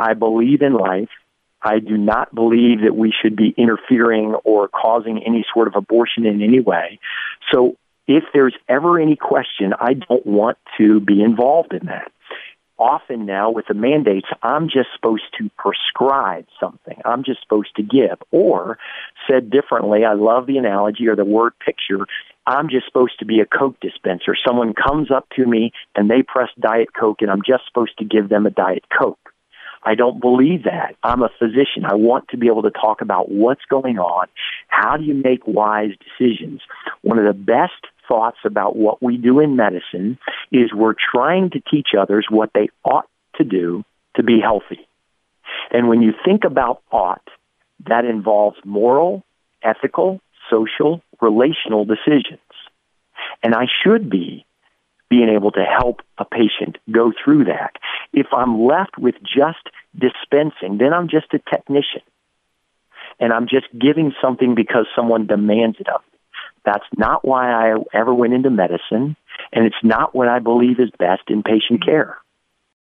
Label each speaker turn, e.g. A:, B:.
A: I believe in life. I do not believe that we should be interfering or causing any sort of abortion in any way. So if there's ever any question, I don't want to be involved in that. Often now with the mandates, I'm just supposed to prescribe something. I'm just supposed to give. Or, said differently, I love the analogy or the word picture, I'm just supposed to be a Coke dispenser. Someone comes up to me and they press Diet Coke and I'm just supposed to give them a Diet Coke. I don't believe that. I'm a physician. I want to be able to talk about what's going on. How do you make wise decisions? One of the best thoughts about what we do in medicine is we're trying to teach others what they ought to do to be healthy. And when you think about ought, that involves moral, ethical, social, relational decisions. And I should be being able to help a patient go through that. If I'm left with just dispensing, then I'm just a technician. And I'm just giving something because someone demands it of me. That's not why I ever went into medicine, and it's not what I believe is best in patient care.